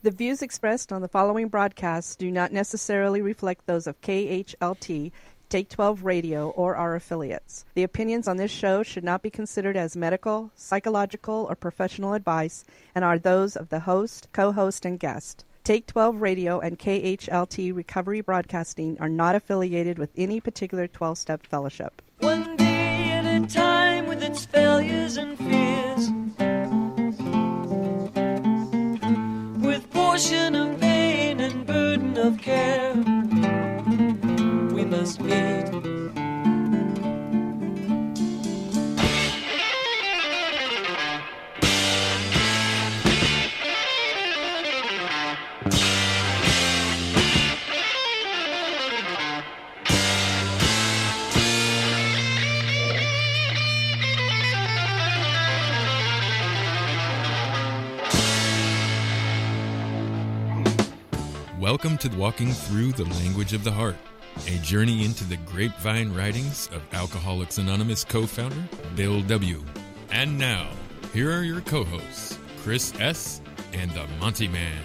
The views expressed on the following broadcasts do not necessarily reflect those of KHLT, Take 12 Radio, or our affiliates. The opinions on this show should not be considered as medical, psychological, or professional advice and are those of the host, co-host, and guest. Take 12 Radio and KHLT Recovery Broadcasting are not affiliated with any particular 12-step fellowship. One day at a time with its failures and fears, with portion of pain and burden of care, we must meet. Welcome to Walking Through the Language of the Heart, a journey into the grapevine writings of Alcoholics Anonymous co-founder Bill W. And now, here are your co-hosts, Chris S. and the Monty Man.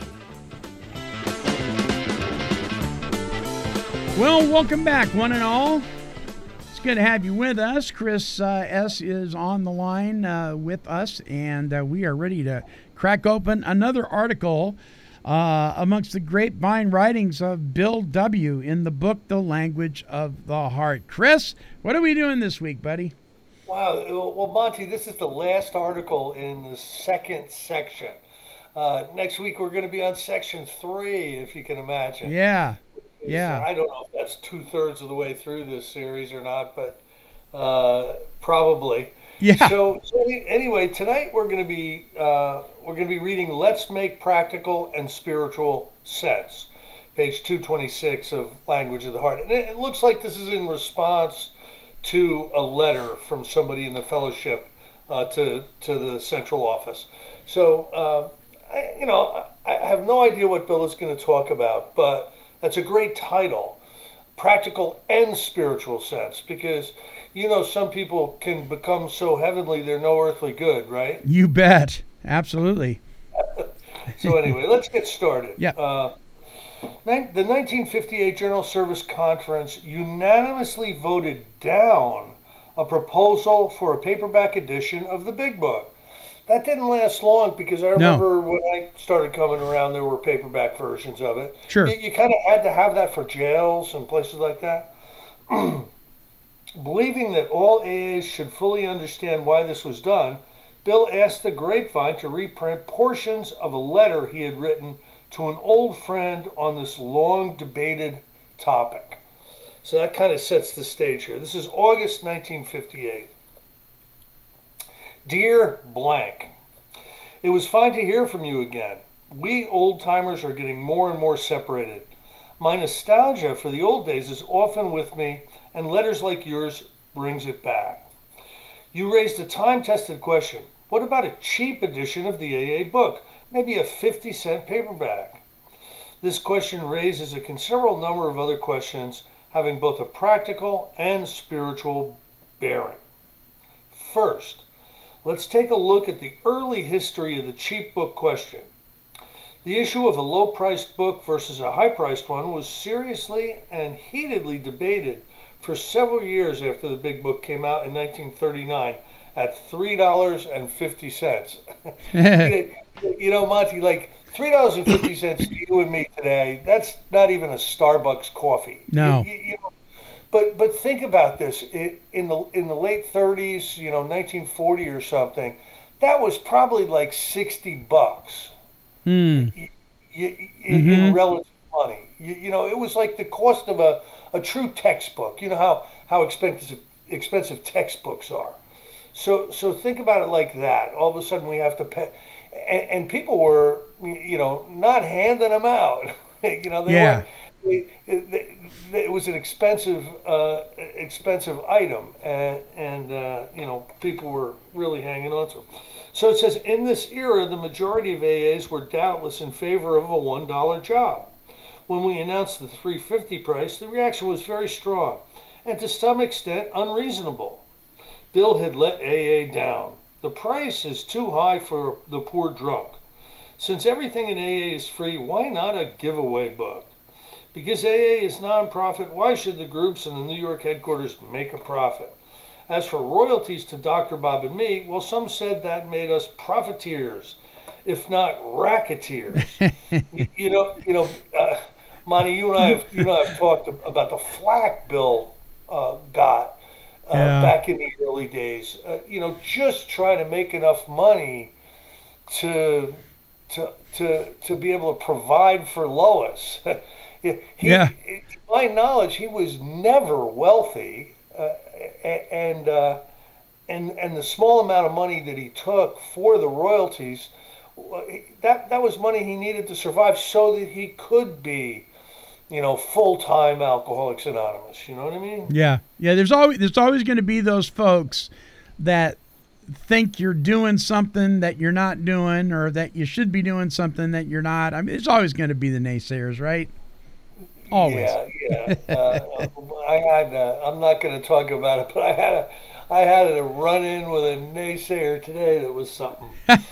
Well, welcome back, one and all. It's good to have you with us. Chris S. is on the line with us, and we are ready to crack open another article amongst the grapevine writings of Bill W. in the book, The Language of the Heart. Chris, what are we doing this week, buddy? Wow. Well, Monty, this is the last article in the second section. Next week, we're going to be on section 3, if you can imagine. Yeah. I don't know if that's 2/3 of the way through this series or not, but probably. Yeah. So anyway, tonight we're going to be reading "Let's Make Practical and Spiritual Sense," page 226 of Language of the Heart. And it looks like this is in response to a letter from somebody in the fellowship to the central office. So I have no idea what Bill is going to talk about, but that's a great title, "Practical and Spiritual Sense," because some people can become so heavenly they're no earthly good, right? You bet. Absolutely. So anyway, let's get started. Yeah. The 1958 General Service Conference unanimously voted down a proposal for a paperback edition of the Big Book. That didn't last long because I remember when I started coming around, there were paperback versions of it. Sure. You kind of had to have that for jails and places like that. Believing that all AAs should fully understand why this was done, Bill asked the Grapevine to reprint portions of a letter he had written to an old friend on this long debated topic. So that kind of sets the stage here. This is August 1958. Dear blank, it was fine to hear from you again. We old-timers are getting more and more separated. My nostalgia for the old days is often with me, and letters like yours brings it back. You raised a time-tested question. What about a cheap edition of the AA book? Maybe a 50-cent paperback. This question raises a considerable number of other questions having both a practical and spiritual bearing. First, let's take a look at the early history of the cheap book question. The issue of a low-priced book versus a high-priced one was seriously and heatedly debated for several years after the Big Book came out in 1939 at $3.50. Monty, like $3.50 to you and me today, that's not even a Starbucks coffee. No. But think about this. In the late 30s, 1940 or something, that was probably like $60 in relative money. It was like the cost of a true textbook. You know how expensive textbooks are. So think about it like that. All of a sudden we have to pay, and people were not handing them out. It was an expensive item, and people were really hanging on to them. So it says, in this era, the majority of AAs were doubtless in favor of a $1 job. When we announced the $3.50 price, the reaction was very strong, and to some extent unreasonable. Bill had let AA down. The price is too high for the poor drunk. Since everything in AA is free, why not a giveaway book? Because AA is nonprofit, why should the groups in the New York headquarters make a profit? As for royalties to Dr. Bob and me, well, some said that made us profiteers, if not racketeers. Monty, you and I have talked about the flack Bill got back in the early days. Just trying to make enough money to be able to provide for Lois. To my knowledge, he was never wealthy, and the small amount of money that he took for the royalties, that was money he needed to survive, so that he could be, full-time Alcoholics Anonymous. You know what I mean? Yeah. There's always going to be those folks that think you're doing something that you're not doing, or that you should be doing something that you're not. I mean, it's always going to be the naysayers, right? Always. Yeah. I'm not going to talk about it, but I had a run-in with a naysayer today that was something.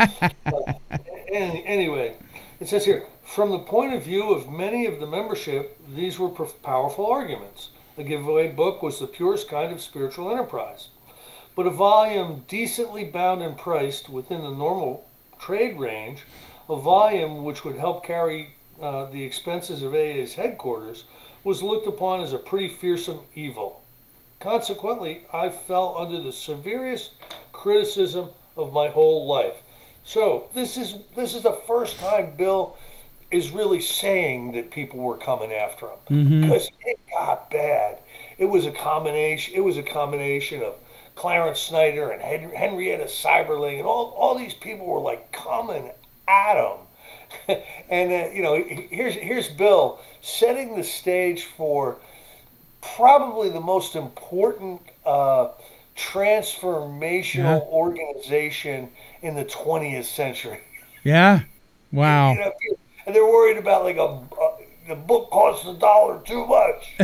Anyway, it says here, from the point of view of many of the membership, these were powerful arguments. The giveaway book was the purest kind of spiritual enterprise. But a volume decently bound and priced within the normal trade range, a volume which would help carry the expenses of AA's headquarters, was looked upon as a pretty fearsome evil. Consequently, I fell under the severest criticism of my whole life. So this is the first time Bill is really saying that people were coming after him, because it got bad. It was a combination of Clarence Snyder and Henrietta Seiberling, and all these people were like coming at him. And here's Bill setting the stage for probably the most important transformational organization in the 20th century. Yeah. Wow. And they're worried about the book costs $1 too much.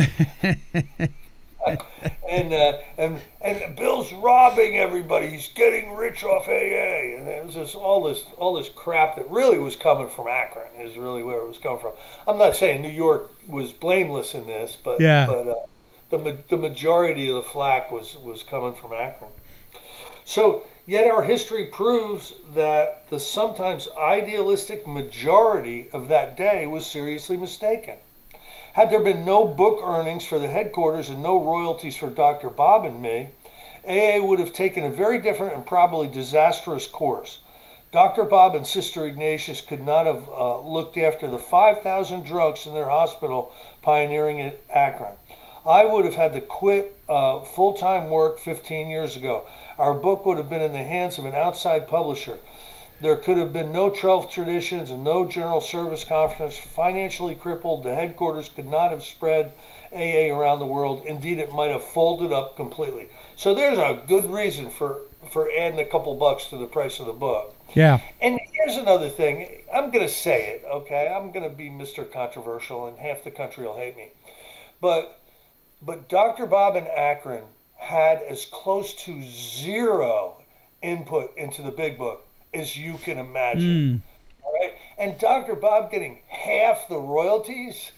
And Bill's robbing everybody. He's getting rich off AA, and it was just all this crap that really was coming from Akron. Is really where it was coming from. I'm not saying New York was blameless in this, but the majority of the flack was coming from Akron. So yet our history proves that the sometimes idealistic majority of that day was seriously mistaken. Had there been no book earnings for the headquarters and no royalties for Dr. Bob and me, AA would have taken a very different and probably disastrous course. Dr. Bob and Sister Ignatius could not have looked after the 5,000 drunks in their hospital pioneering at Akron. I would have had to quit full-time work 15 years ago. Our book would have been in the hands of an outside publisher. There could have been no 12 traditions and no General Service Conference. Financially crippled, the headquarters could not have spread AA around the world. Indeed, it might have folded up completely. So there's a good reason for adding a couple bucks to the price of the book. Yeah. And here's another thing. I'm going to say it, okay? I'm going to be Mr. Controversial, and half the country will hate me. But Dr. Bob and Akron had as close to zero input into the big book as you can imagine. All right? And Dr. Bob getting half the royalties.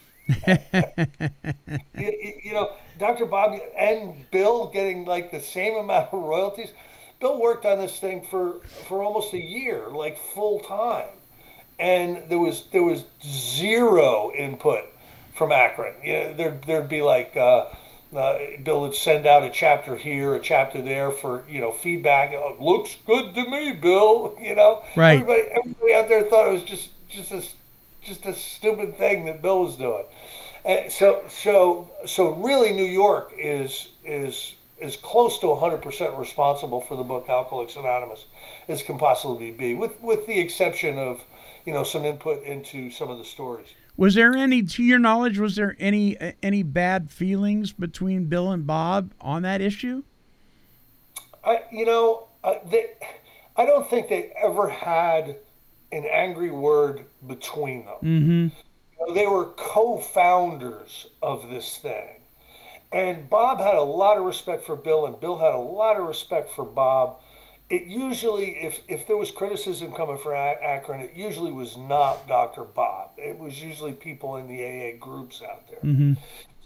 Dr. Bob and Bill getting like the same amount of royalties. Bill worked on this thing for almost a year, like full time. And there was zero input from Akron. There'd be like Bill would send out a chapter here, a chapter there for feedback. Looks good to me, Bill. Right. Everybody out there thought it was just a stupid thing that Bill was doing. And so really, New York is close to 100% responsible for the book Alcoholics Anonymous as can possibly be, with the exception of some input into some of the stories. Was there any, to your knowledge, any bad feelings between Bill and Bob on that issue? I don't think they ever had an angry word between them. Mm-hmm. They were co-founders of this thing. And Bob had a lot of respect for Bill, and Bill had a lot of respect for Bob. it usually, if there was criticism coming from Akron, it usually was not Dr. Bob. It was usually people in the AA groups out there. Mm-hmm.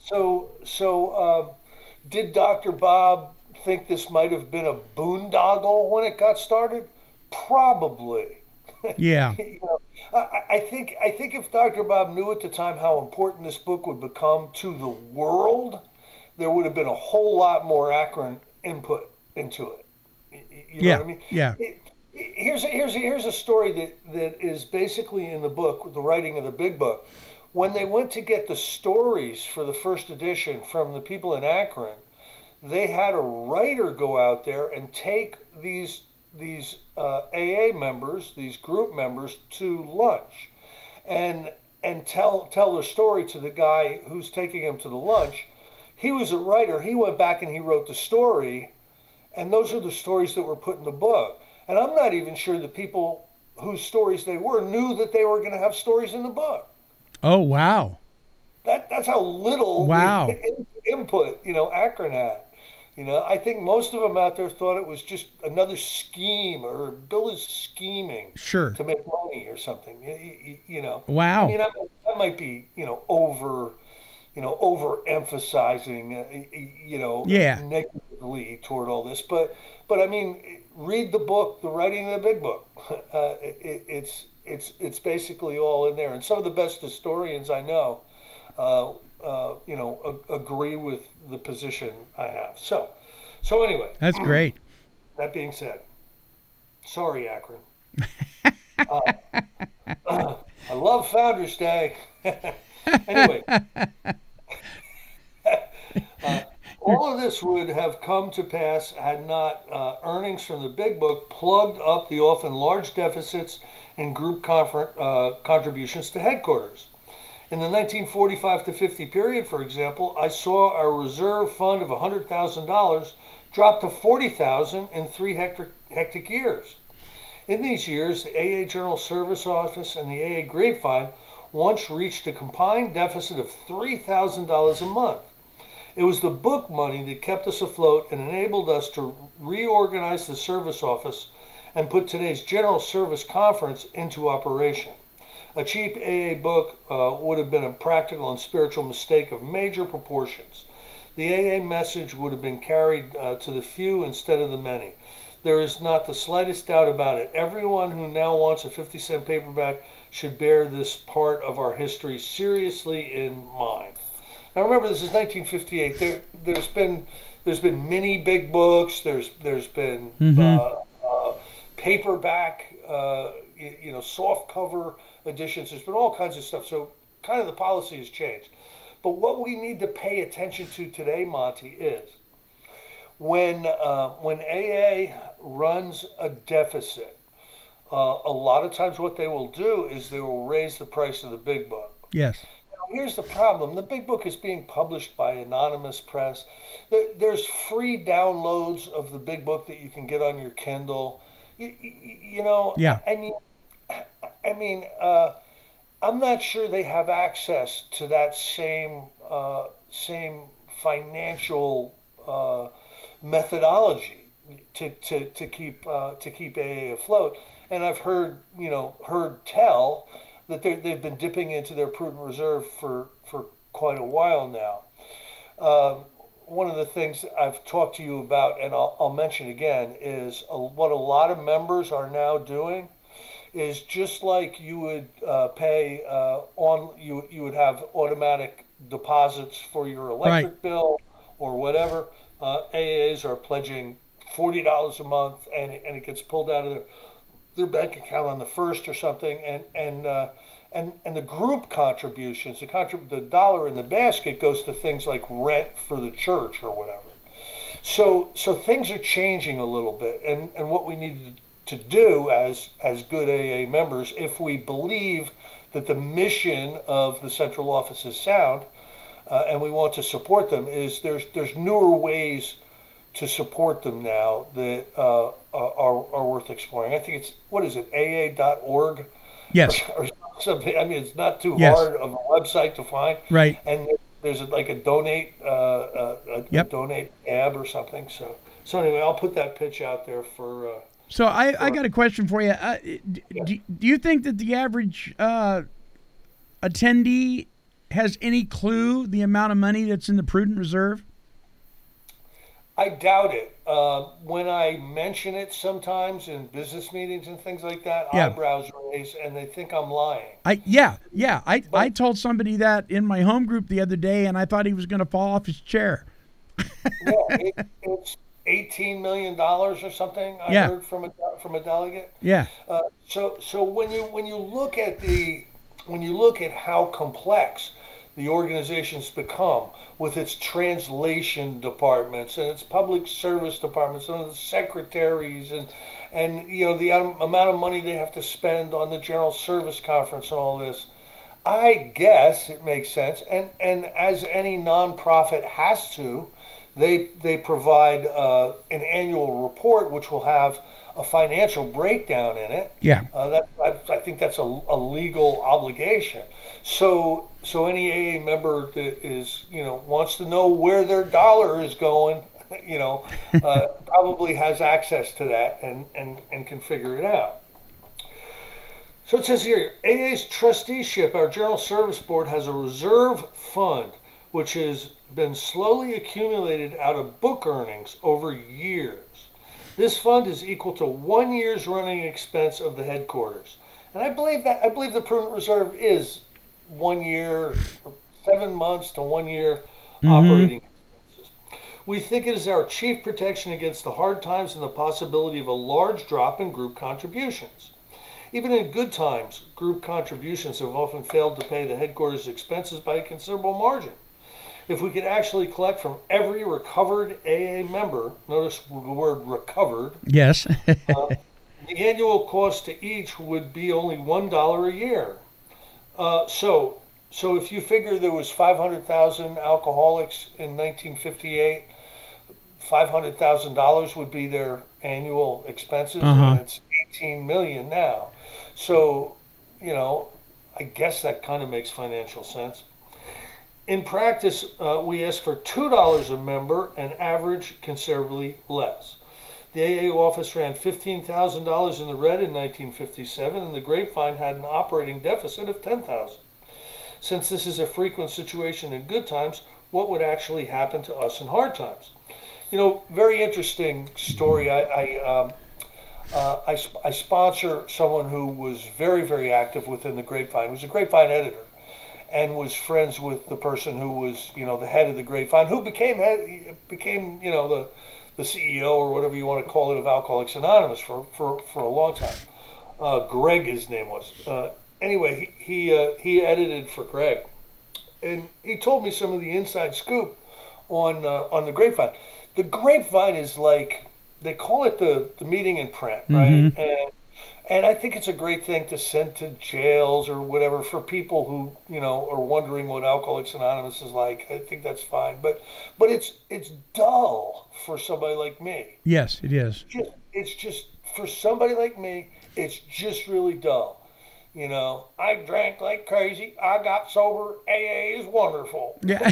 So did Dr. Bob think this might have been a boondoggle when it got started? Probably. Yeah. You know, I think if Dr. Bob knew at the time how important this book would become to the world, there would have been a whole lot more Akron input into it. You know Yeah. what I mean? Yeah. Here's a story that is basically in the book, the writing of the big book. When they went to get the stories for the first edition from the people in Akron, they had a writer go out there and take these AA members, these group members, to lunch, and tell their story to the guy who's taking them to the lunch. He was a writer. He went back and he wrote the story, and those are the stories that were put in the book. And I'm not even sure the people whose stories they were knew that they were going to have stories in the book. Oh, wow. That's how little Wow. input, Akron had. I think most of them out there thought it was just another scheme, or Bill is scheming Sure. to make money or something. Wow. I mean, that might be, overemphasizing, Yeah. negatively toward all this. But I mean, read the book, The Writing of the Big Book. It's basically all in there. And some of the best historians I know, agree with the position I have. So anyway. That's great. That being said, sorry, Akron. I love Founders Day. Anyway, all of this would have come to pass had not earnings from the big book plugged up the often large deficits in group contributions to headquarters. In the 1945 to 50 period, for example, I saw our reserve fund of $100,000 drop to $40,000 in 3 hectic years. In these years, the AA Journal Service Office and the AA Grapevine once reached a combined deficit of $3,000 a month. It was the book money that kept us afloat and enabled us to reorganize the service office and put today's General Service Conference into operation. A cheap AA book would have been a practical and spiritual mistake of major proportions. The AA message would have been carried to the few instead of the many. There is not the slightest doubt about it. Everyone who now wants a 50-cent paperback should bear this part of our history seriously in mind. Now remember, this is 1958. There's been mini big books. There's been paperback, soft cover editions. There's been all kinds of stuff. So kind of the policy has changed. But what we need to pay attention to today, Monty, is when AA runs a deficit, a lot of times what they will do is they will raise the price of the big book. Yes. Here's the problem. The big book is being published by Anonymous Press. There's free downloads of the big book that you can get on your Kindle. Yeah. I'm not sure they have access to that same financial methodology to keep AA afloat. And I've heard tell that they've been dipping into their prudent reserve for quite a while now. One of the things I've talked to you about, and I'll mention again, is what a lot of members are now doing is just like you would pay you would have automatic deposits for your electric bill or whatever. AAs are pledging $40 a month, and it gets pulled out of their bank account on the first or something, and the group contributions, the dollar in the basket goes to things like rent for the church or whatever. So things are changing a little bit, and what we need to do as good AA members, if we believe that the mission of the central office is sound, and we want to support them, is there's newer ways to support them now that are worth exploring. I think it's, what is it, AA.org? Yes. Or something. I mean, it's not too Yes. hard of a website to find. Right. And there's like a donate, Yep. donate tab or something. So anyway, I'll put that pitch out there for. So I got a question for you. Yeah. Do you think that the average attendee has any clue the amount of money that's in the prudent reserve? I doubt it. When I mention it sometimes in business meetings and things like that, Yeah. eyebrows raise and they think I'm lying. I told somebody that in my home group the other day, and I thought he was going to fall off his chair. Yeah, it's $18 million or something. I Yeah. heard from a delegate. Yeah. So when you look at how complex the organization's become with its translation departments and its public service departments and the secretaries and the amount of money they have to spend on the General Service Conference and all this, I guess it makes sense. And as any nonprofit has to, they provide an annual report which will have a financial breakdown in it. Yeah. I think that's a legal obligation. So any AA member that is wants to know where their dollar is going, probably has access to that and can figure it out. So it says here, AA's trusteeship, our General Service Board, has a reserve fund which has been slowly accumulated out of book earnings over years. This fund is equal to 1 year's running expense of the headquarters. And I believe the prudent reserve is 1 year, 7 months to 1 year operating expenses. We think it is our chief protection against the hard times and the possibility of a large drop in group contributions. Even in good times, group contributions have often failed to pay the headquarters expenses by a considerable margin. If we could actually collect from every recovered AA member, notice the word recovered, Yes. the annual cost to each would be only $1 a year. So if you figure there was 500,000 alcoholics in 1958, $500,000 would be their annual expenses, and it's 18 million now. So, I guess that kind of makes financial sense. In practice, we ask for $2 a member and average considerably less. The AA office ran $15,000 in the red in 1957, and the Grapevine had an operating deficit of $10,000. Since this is a frequent situation in good times, what would actually happen to us in hard times? Very interesting story. I sponsor someone who was very, very active within the Grapevine. He was a Grapevine editor and was friends with the person who was, the head of the Grapevine, who became the CEO or whatever you want to call it of Alcoholics Anonymous for a long time. Greg, his name was. Anyway, he edited for Greg, and he told me some of the inside scoop on the Grapevine. The Grapevine is like, they call it the meeting in print, right? And I think it's a great thing to send to jails or whatever for people who, are wondering what Alcoholics Anonymous is like. I think that's fine. But it's dull for somebody like me. Yes, it is. It's just for somebody like me, it's just really dull. I drank like crazy. I got sober. AA is wonderful. Yeah.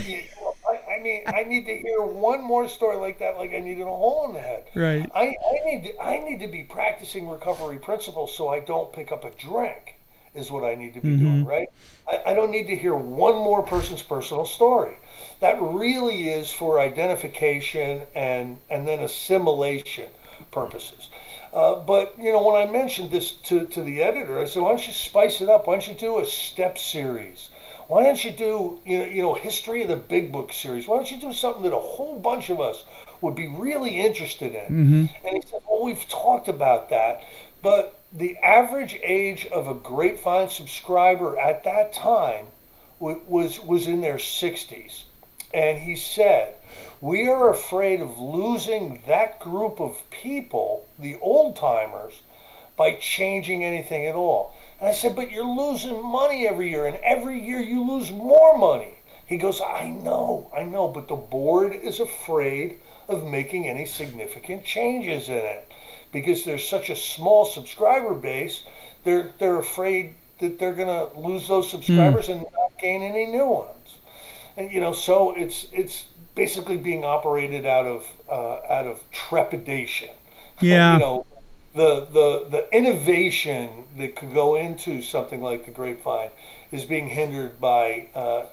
I need to hear one more story like that, like I needed a hole in the head. Right. I need to be practicing recovery principles so I don't pick up a drink, is what I need to be doing, right? I don't need to hear one more person's personal story. That really is for identification and then assimilation purposes. But, when I mentioned this to the editor, I said, why don't you spice it up? Why don't you do a step series? Why don't you do, History of the Big Book series? Why don't you do something that a whole bunch of us would be really interested in? And he said, well, we've talked about that, but the average age of a Grapevine subscriber at that time was in their 60s. And he said, we are afraid of losing that group of people, the old timers, by changing anything at all. And I said, but you're losing money every year, and every year you lose more money. He goes, I know, but the board is afraid of making any significant changes in it because there's such a small subscriber base. They're afraid that they're going to lose those subscribers and not gain any new ones. And so it's basically being operated out of trepidation. Yeah. You know, the innovation that could go into something like the Grapevine is being hindered by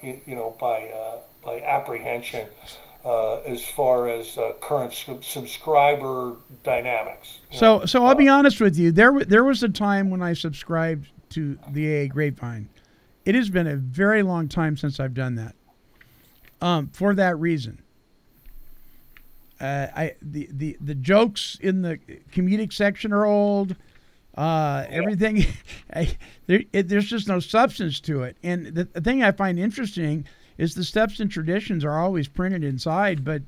by apprehension as far as current subscriber dynamics. So I'll be honest with you. There was a time when I subscribed to the AA Grapevine. It has been a very long time since I've done that. For that reason, the jokes in the comedic section are old. Everything, there's just no substance to it. And the thing I find interesting is the steps and traditions are always printed inside, but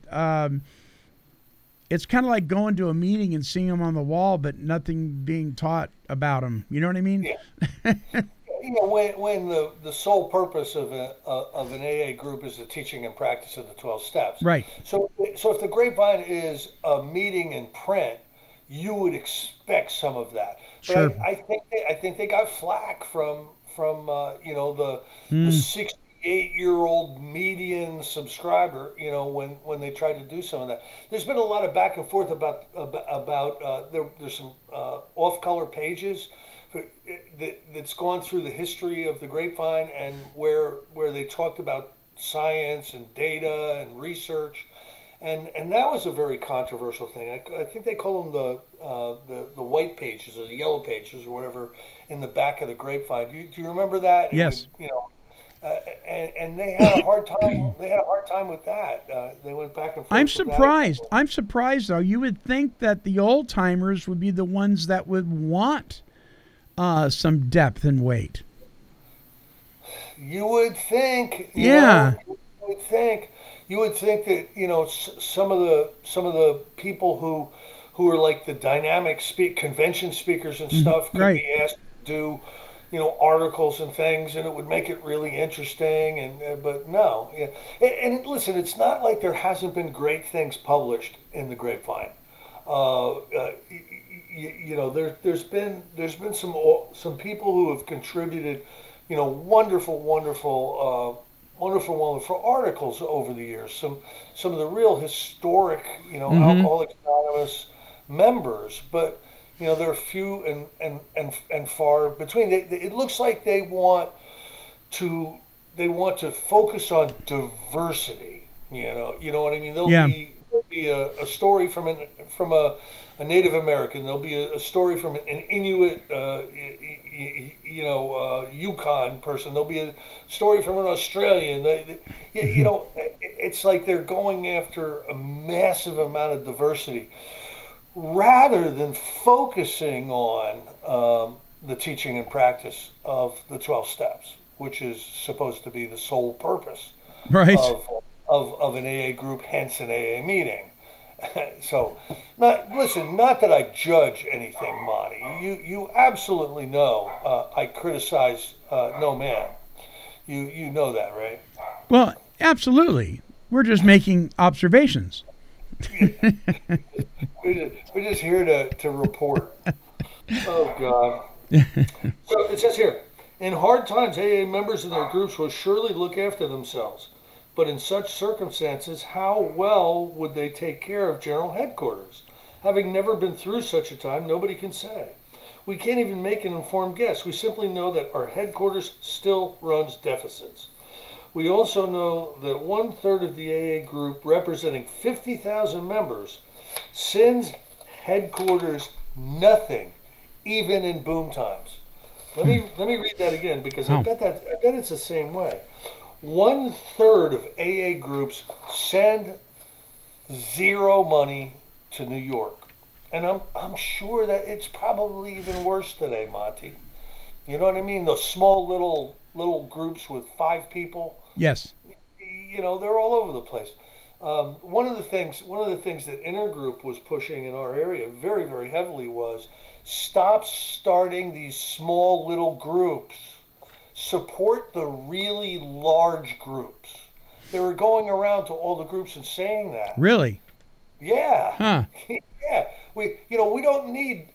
it's kind of like going to a meeting and seeing them on the wall, but nothing being taught about them. You know what I mean? Yeah. You know, when the sole purpose of an AA group is the teaching and practice of the 12 steps. Right. So if the Grapevine is a meeting in print, you would expect some of that. But Sure. I think they got flack from the 68-year-old median subscriber. You know, when they tried to do some of that. There's been a lot of back and forth about there's some off-color pages that's gone through the history of the Grapevine, and where they talked about science and data and research, and that was a very controversial thing. I think they call them the white pages or the yellow pages or whatever in the back of the Grapevine. Do you remember that? Yes. And they had a hard time. They had a hard time with that. They went back and forth. I'm with that. surprised. I'm surprised though. You would think that the old timers would be the ones that would want some depth and weight. You would think. Yeah. You would think that some of the people who are like the dynamic convention speakers and stuff could right. be asked to do articles and things, and it would make it really interesting. And but no, yeah. And listen, it's not like there hasn't been great things published in the Grapevine. There's been some people who have contributed, wonderful articles over the years. Some of the real historic, Alcoholics Anonymous members, but there are few and far between. It looks like they want to focus on diversity. You know what I mean? There'll be a story from a Native American. There'll be a story from an Inuit, Yukon person. There'll be a story from an Australian. It's like they're going after a massive amount of diversity rather than focusing on the teaching and practice of the 12 steps, which is supposed to be the sole purpose Right. of an AA group, hence an AA meeting. So, not that I judge anything, Monty. You absolutely know I criticize no man. You know that, right? Well, absolutely. We're just making observations. We're just here to report. Oh, God. So it says here, in hard times, AA members and their groups will surely look after themselves. But in such circumstances, how well would they take care of General Headquarters? Having never been through such a time, nobody can say. We can't even make an informed guess. We simply know that our headquarters still runs deficits. We also know that 1/3 of the AA group, representing 50,000 members, sends headquarters nothing, even in boom times. Let me read that again, because I bet it's the same way. 1/3 of AA groups send zero money to New York, and I'm sure that it's probably even worse today, Monty. You know what I mean? Those small little groups with 5 people. Yes. They're all over the place. One of the things that Intergroup was pushing in our area very, very heavily was stop starting these small little groups. Support the really large groups. They were going around to all the groups and saying that. Really? Yeah. Huh. Yeah. We don't need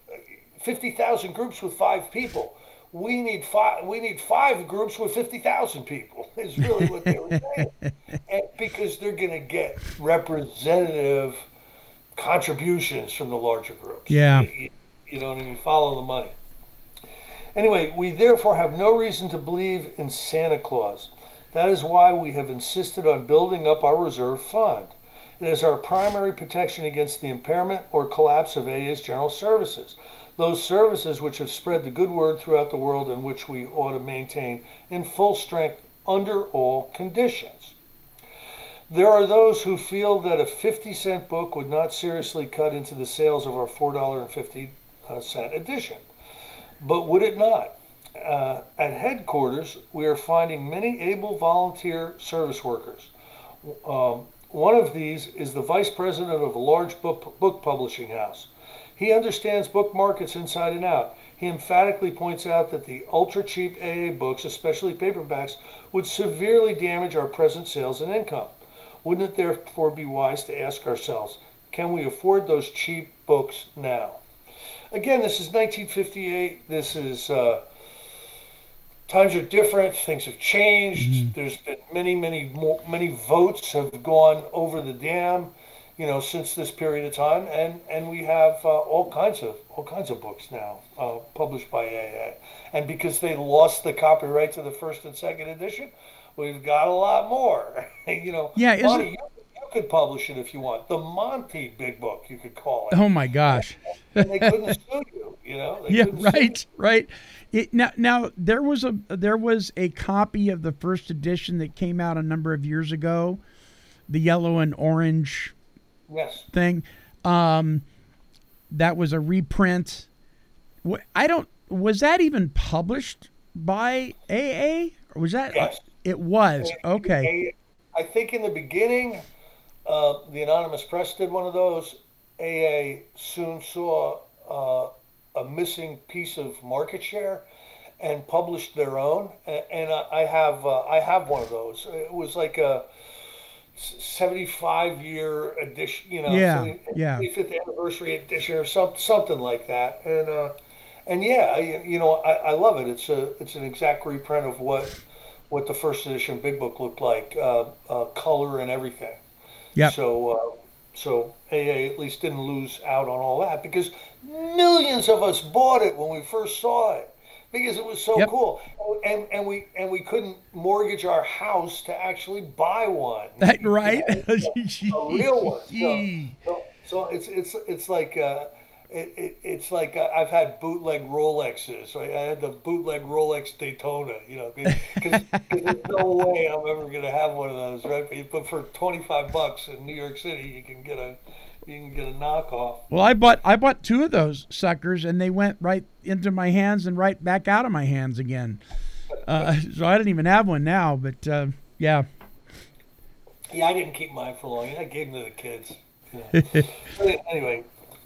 50,000 groups with 5 people. We need 5 groups with 50,000 people. is really what they were saying. And because they're going to get representative contributions from the larger groups. Yeah. You know what I mean? Follow the money. Anyway, we therefore have no reason to believe in Santa Claus. That is why we have insisted on building up our reserve fund. It is our primary protection against the impairment or collapse of AA's general services. Those services which have spread the good word throughout the world and which we ought to maintain in full strength under all conditions. There are those who feel that a 50-cent book would not seriously cut into the sales of our $4.50 edition. But would it not? At headquarters, we are finding many able volunteer service workers. One of these is the vice president of a large book publishing house. He understands book markets inside and out. He emphatically points out that the ultra-cheap AA books, especially paperbacks, would severely damage our present sales and income. Wouldn't it therefore be wise to ask ourselves, can we afford those cheap books now? Again, this is 1958. This is times are different. Things have changed. Mm-hmm. There's been many votes have gone over the dam, since this period of time, and we have all kinds of books now published by AA. And because they lost the copyright to the first and second edition, we've got a lot more. Yeah, Monty, you could publish it if you want. The Monty Big Book, you could call it. Oh my gosh! And they couldn't sue you. Yeah, right. Now there was a copy of the first edition that came out a number of years ago, the yellow and orange. Yes. Thing, that was a reprint. Was that even published by AA? Or was that? Yes. It was. Okay. I think in the beginning, the Anonymous Press did one of those. AA soon saw a missing piece of market share and published their own. And I have one of those. It was like a 75-year edition, 75th anniversary edition or something like that. And yeah, I love it. It's an exact reprint of what the first edition Big Book looked like, color and everything. Yeah. So AA at least didn't lose out on all that because millions of us bought it when we first saw it because it was so cool, and we couldn't mortgage our house to actually buy one. That right? A real one. So it's like. It's like I've had bootleg Rolexes. I had the bootleg Rolex Daytona, because there's no way I'm ever going to have one of those, right? But for $25 in New York City, you can get a knockoff. Well, I bought two of those suckers, and they went right into my hands and right back out of my hands again. So I didn't even have one now, but yeah. Yeah, I didn't keep mine for long. I gave them to the kids. But anyway.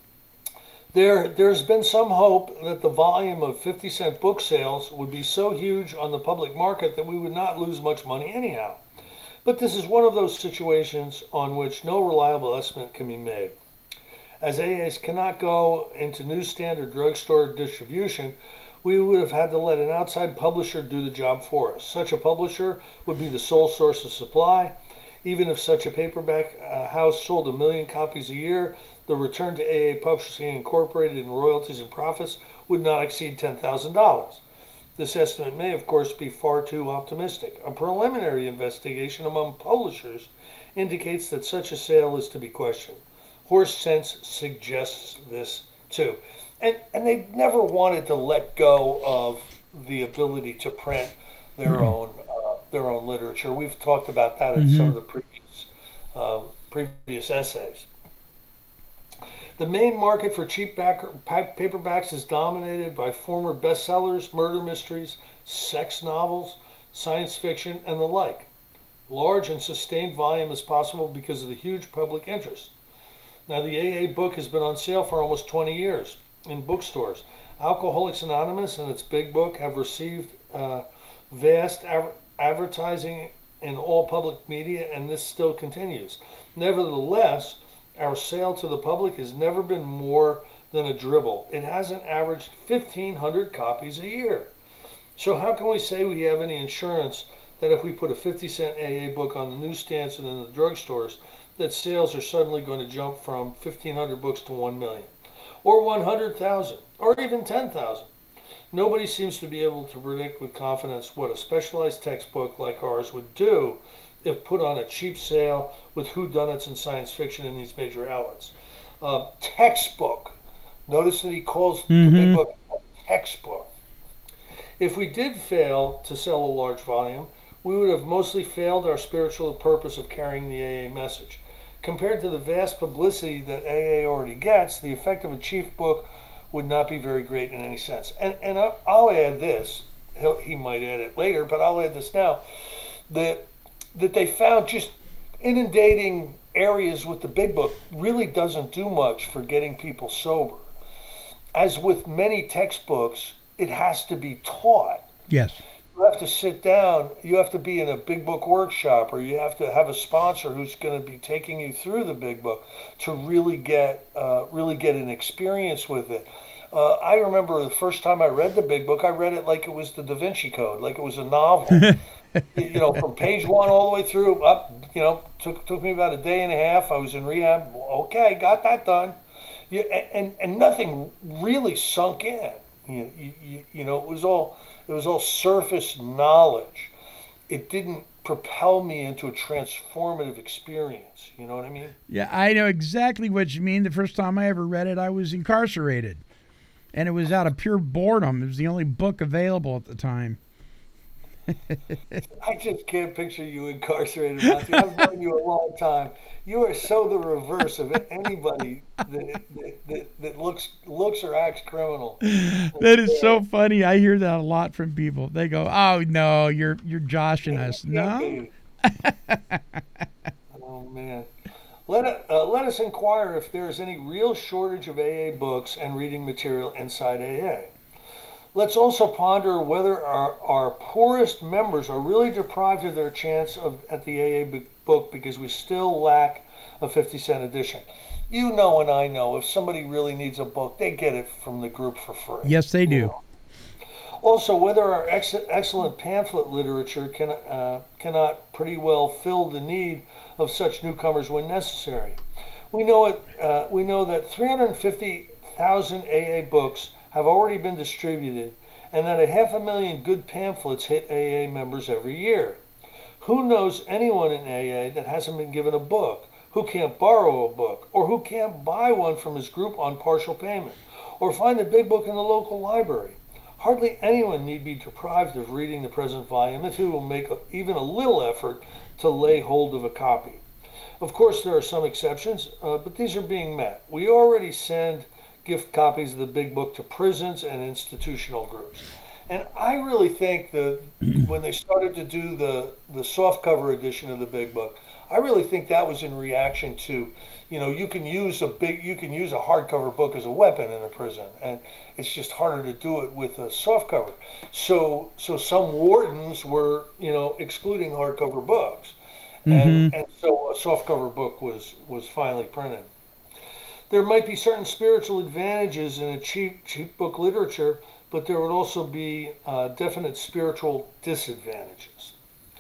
There's been some hope that the volume of 50-cent book sales would be so huge on the public market that we would not lose much money anyhow. But this is one of those situations on which no reliable estimate can be made. As AAs cannot go into newsstand or drugstore distribution, we would have had to let an outside publisher do the job for us. Such a publisher would be the sole source of supply. Even if such a paperback house sold 1 million copies a year, the return to AA Publishing Incorporated in royalties and profits would not exceed $10,000. This estimate may, of course, be far too optimistic. A preliminary investigation among publishers indicates that such a sale is to be questioned. Horse Sense suggests this too. And they never wanted to let go of the ability to print their own literature. We've talked about that in some of the previous essays. The main market for cheap paperbacks is dominated by former bestsellers, murder mysteries, sex novels, science fiction, and the like. Large and sustained volume is possible because of the huge public interest. Now, the AA book has been on sale for almost 20 years in bookstores. Alcoholics Anonymous and its Big Book have received vast advertising in all public media, and this still continues. Nevertheless, our sale to the public has never been more than a dribble. It hasn't averaged 1,500 copies a year. So how can we say we have any insurance that if we put a 50-cent AA book on the newsstands and in the drugstores, that sales are suddenly going to jump from 1,500 books to 1 million, or 100,000, or even 10,000. Nobody seems to be able to predict with confidence what a specialized textbook like ours would do if put on a cheap sale with whodunits and science fiction in these major outlets. Textbook. Notice that he calls the big book a textbook. If we did fail to sell a large volume, we would have mostly failed our spiritual purpose of carrying the AA message. Compared to the vast publicity that AA already gets, the effect of a cheap book would not be very great in any sense. And I'll add this, he might add it later, but I'll add this now, that they found just inundating areas with the big book really doesn't do much for getting people sober. As with many textbooks, it has to be taught. Yes. You have to sit down, you have to be in a big book workshop, or you have to have a sponsor who's going to be taking you through the big book to really get an experience with it. I remember the first time I read the big book, I read it like it was the Da Vinci Code, like it was a novel. From page 1 all the way through, up, took me about a day and a half. I was in rehab. Okay, got that done. And nothing really sunk in. It was all surface knowledge. It didn't propel me into a transformative experience. You know what I mean? Yeah, I know exactly what you mean. The first time I ever read it, I was incarcerated. And it was out of pure boredom. It was the only book available at the time. I just can't picture you incarcerated, Monty. I've known you a long time. You are so the reverse of anybody that looks or acts criminal. That is so funny. I hear that a lot from people. They go, "Oh no, you're joshing us." No. Oh man. Let us inquire if there is any real shortage of AA books and reading material inside AA. Let's also ponder whether our poorest members are really deprived of their chance at the AA book because we still lack a 50-cent edition. You know and I know if somebody really needs a book, they get it from the group for free. Yes, they do. Also, whether our excellent pamphlet literature cannot pretty well fill the need of such newcomers when necessary. We know that 350,000 AA books have already been distributed, and that 500,000 good pamphlets hit AA members every year. Who knows anyone in AA that hasn't been given a book, who can't borrow a book, or who can't buy one from his group on partial payment, or find a big book in the local library? Hardly anyone need be deprived of reading the present volume if he will make even a little effort to lay hold of a copy. Of course, there are some exceptions, but these are being met. We already send gift copies of the big book to prisons and institutional groups. And I really think that when they started to do the softcover edition of the big book, I really think that was in reaction to, you can use a hardcover book as a weapon in a prison, and it's just harder to do it with a softcover. So some wardens were, excluding hardcover books, and so a softcover book was finally printed. There might be certain spiritual advantages in a cheap book literature, but there would also be definite spiritual disadvantages.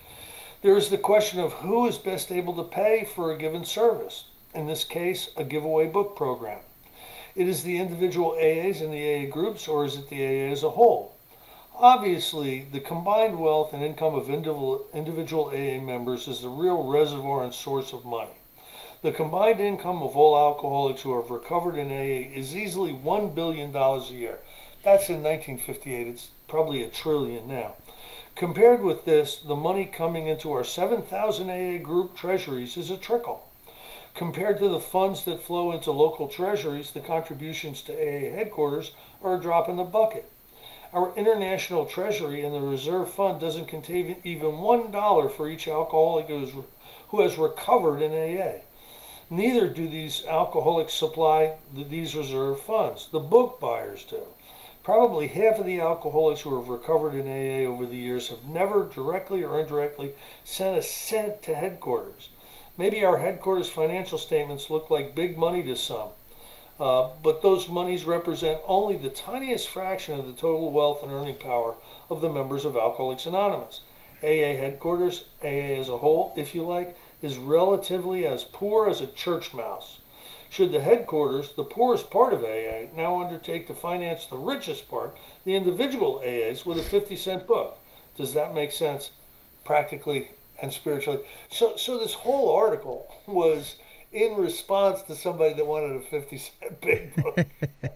There is the question of who is best able to pay for a given service, in this case, a giveaway book program. It is the individual AAs and the AA groups, or is it the AA as a whole? Obviously, the combined wealth and income of individual AA members is the real reservoir and source of money. The combined income of all alcoholics who have recovered in AA is easily $1 billion a year. That's in 1958. It's probably $1 trillion now. Compared with this, the money coming into our 7,000 AA group treasuries is a trickle. Compared to the funds that flow into local treasuries, the contributions to AA headquarters are a drop in the bucket. Our international treasury and the reserve fund doesn't contain even $1 for each alcoholic who has recovered in AA. Neither do these alcoholics supply these reserve funds. The book buyers do. Probably half of the alcoholics who have recovered in AA over the years have never directly or indirectly sent a cent to headquarters. Maybe our headquarters financial statements look like big money to some, but those monies represent only the tiniest fraction of the total wealth and earning power of the members of Alcoholics Anonymous. AA headquarters, AA as a whole, if you like, is relatively as poor as a church mouse. Should the headquarters, the poorest part of AA, now undertake to finance the richest part, the individual AAs, with a 50-cent book? Does that make sense practically and spiritually? So this whole article was in response to somebody that wanted a 50-cent big book.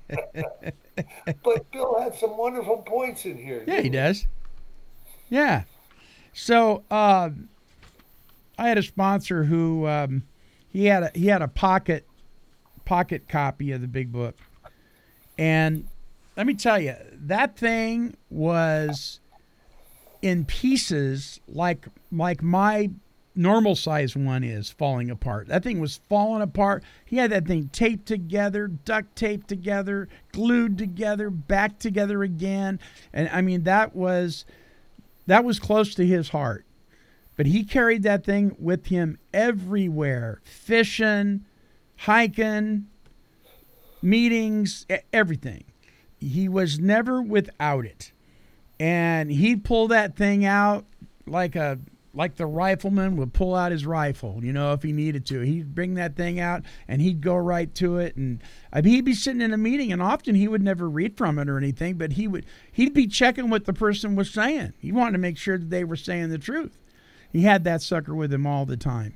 But Bill had some wonderful points in here. Yeah, he does. Yeah. So I had a sponsor who he had a pocket copy of the big book, and let me tell you, that thing was in pieces like my normal size one is falling apart. That thing was falling apart. He had that thing taped together, duct taped together, glued together, back together again, and I mean that was close to his heart. But he carried that thing with him everywhere, fishing, hiking, meetings, everything. He was never without it. And he'd pull that thing out like the rifleman would pull out his rifle, if he needed to. He'd bring that thing out and he'd go right to it. And I mean, he'd be sitting in a meeting, and often he would never read from it or anything, but he'd be checking what the person was saying. He wanted to make sure that they were saying the truth. He had that sucker with him all the time.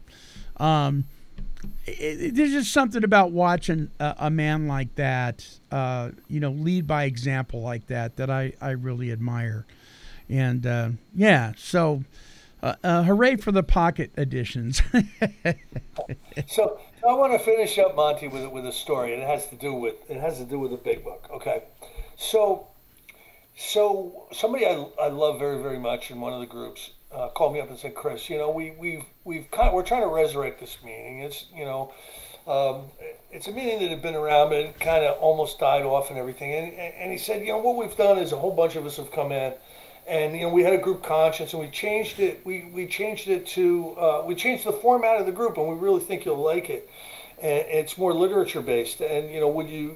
There's just something about watching a man like that, lead by example like that I really admire. And so hooray for the pocket editions. So I want to finish up, Monty, with a story, and it has to do with the big book. Okay, so somebody I love very, very much in one of the groups called me up and said, Chris, we're trying to resurrect this meeting. It's it's a meeting that had been around, but it kind of almost died off and everything. And he said, what we've done is a whole bunch of us have come in, and we had a group conscience, and we changed it. We changed it to we changed the format of the group, and we really think you'll like it. And it's more literature based. And would you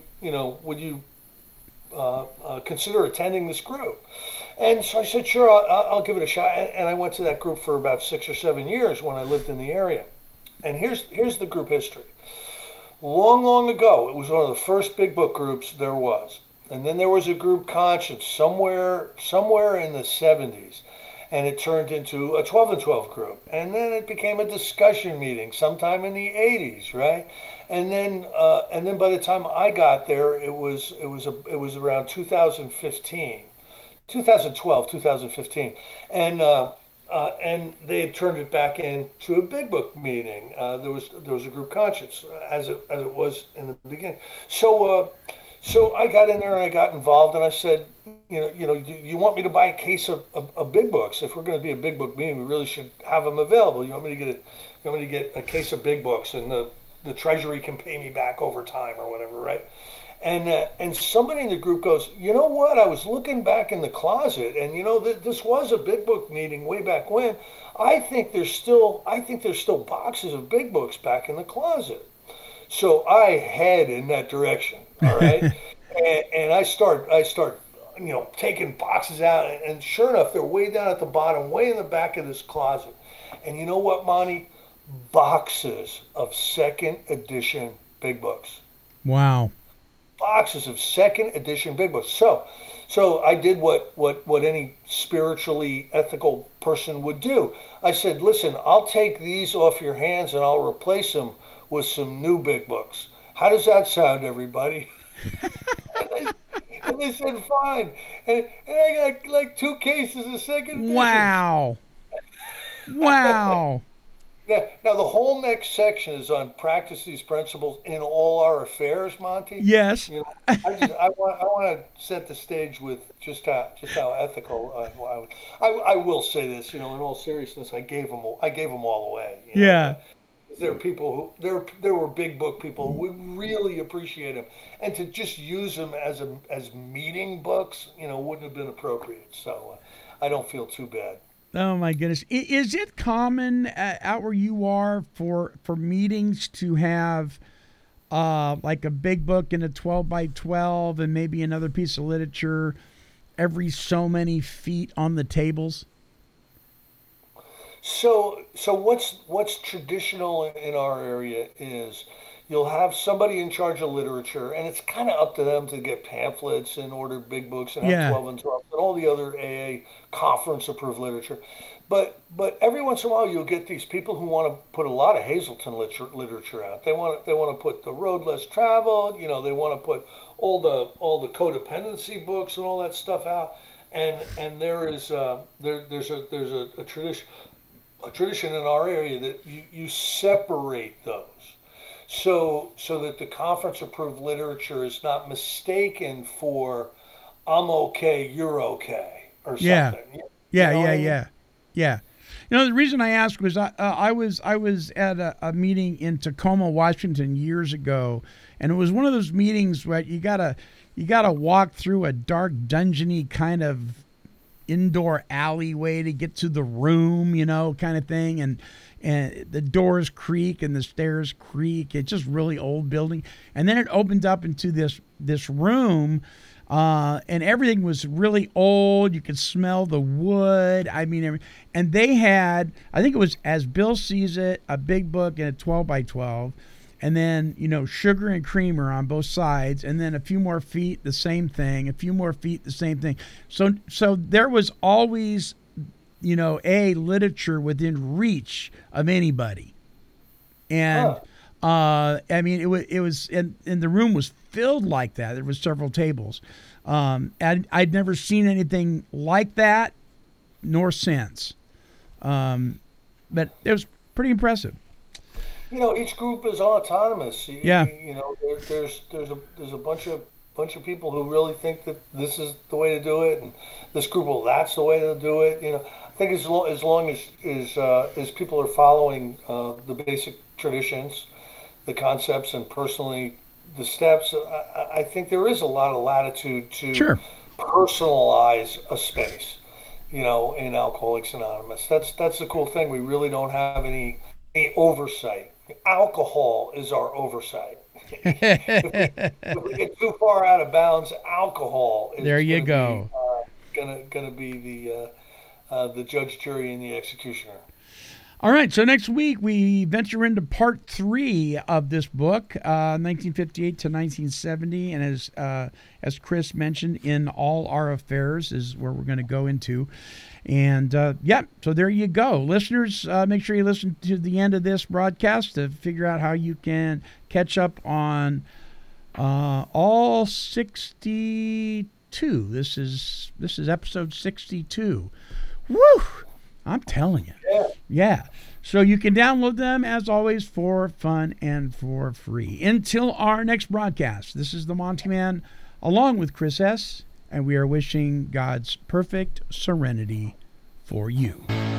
consider attending this group? And so I said, sure, I'll give it a shot. And I went to that group for about 6 or 7 years when I lived in the area. And here's the group history. Long, long ago, it was one of the first big book groups there was. And then there was a group conscience somewhere in the 70s. And it turned into a 12 and 12 group. And then it became a discussion meeting sometime in the 80s, right? And then by the time I got there, it was around 2015. 2012, 2015, and they had turned it back into a big book meeting. There was a group conscience as it was in the beginning. So I got in there and I got involved, and I said, you want me to buy a case of big books? If we're going to be a big book meeting, we really should have them available. You want me to get a case of big books, and the Treasury can pay me back over time or whatever, right? And somebody in the group goes, you know what? I was looking back in the closet, and this was a big book meeting way back when. I think there's still boxes of big books back in the closet. So I head in that direction, all right, and I start taking boxes out, and sure enough, they're way down at the bottom, way in the back of this closet. And you know what, Monty? Boxes of second edition big books. Wow. Boxes of second edition big books. So I did what any spiritually ethical person would do. I said, listen, I'll take these off your hands and I'll replace them with some new big books. How does that sound, everybody? and they said, fine. And I got like 2 cases of second edition. Wow. Wow. Now, the whole next section is on practice these principles in all our affairs, Monty. Yes. I want to set the stage with just how ethical I will say this. In all seriousness, I gave them all away. Yeah. There are people there were big book people who would really appreciate them, and to just use them as meeting books, wouldn't have been appropriate. So I don't feel too bad. Oh my goodness! Is it common out where you are for meetings to have like a big book and a 12 by 12 and maybe another piece of literature every so many feet on the tables? So what's traditional in our area is you'll have somebody in charge of literature, and it's kind of up to them to get pamphlets and order big books and have Yeah. 12 and 12 and all the other AA conference approved literature. But every once in a while you'll get these people who want to put a lot of Hazleton literature out. They want to put The Road Less Traveled. They want to put all the codependency books and all that stuff out. And there's a tradition in our area that you separate those so that the conference approved literature is not mistaken for I'm okay, you're okay, or something. Yeah. Yeah, You know what yeah, I mean? yeah, yeah. The reason I asked was I was at a meeting in Tacoma, Washington years ago, and it was one of those meetings where you gotta walk through a dark, dungeony kind of indoor alleyway to get to the room, kind of thing, and the doors creak and the stairs creak. It's just really old building, and then it opened up into this room. And everything was really old. You could smell the wood. I mean, and they had, I think it was As Bill Sees It, a big book and a 12 by 12, and then, sugar and creamer on both sides, and then a few more feet, the same thing, a few more feet, the same thing. So there was always, a literature within reach of anybody. And, I mean, it was, and the room was filled like that. There was several tables. And I'd never seen anything like that, nor since. But it was pretty impressive. Each group is autonomous. Yeah. There's a bunch of people who really think that this is the way to do it, and this group, well, that's the way to do it. I think as long as people are following the basic traditions, the concepts, and personally the steps, I think there is a lot of latitude to Sure. personalize a space. In Alcoholics Anonymous, that's the cool thing. We really don't have any oversight. Alcohol is our oversight. If we get too far out of bounds, alcohol is There you go. Gonna be the judge, jury, and the executioner. All right, so next week we venture into part 3 of this book, 1958 to 1970, and as Chris mentioned, In All Our Affairs is where we're going to go into. And so there you go. Listeners, make sure you listen to the end of this broadcast to figure out how you can catch up on all 62. This is episode 62. Woo! I'm telling you. Yeah. So you can download them, as always, for fun and for free. Until our next broadcast, this is the Monty Man, along with Chris S., and we are wishing God's perfect serenity for you.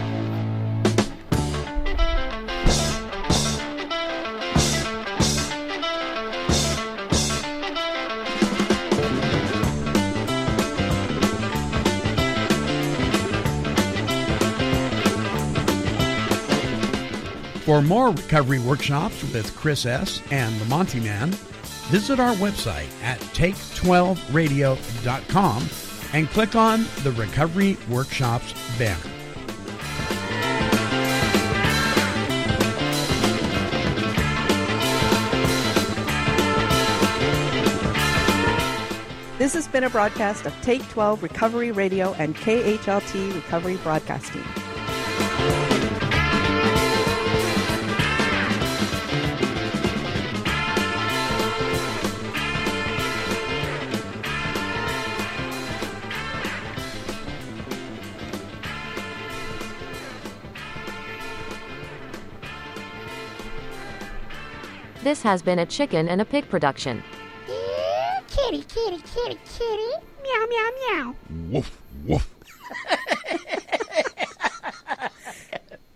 For more recovery workshops with Chris S. and the Monty Man, visit our website at take12radio.com and click on the Recovery Workshops banner. This has been a broadcast of Take 12 Recovery Radio and KHLT Recovery Broadcasting. This has been a Chicken and a Pig production. Kitty, kitty, kitty, kitty. Meow, meow, meow. Woof, woof.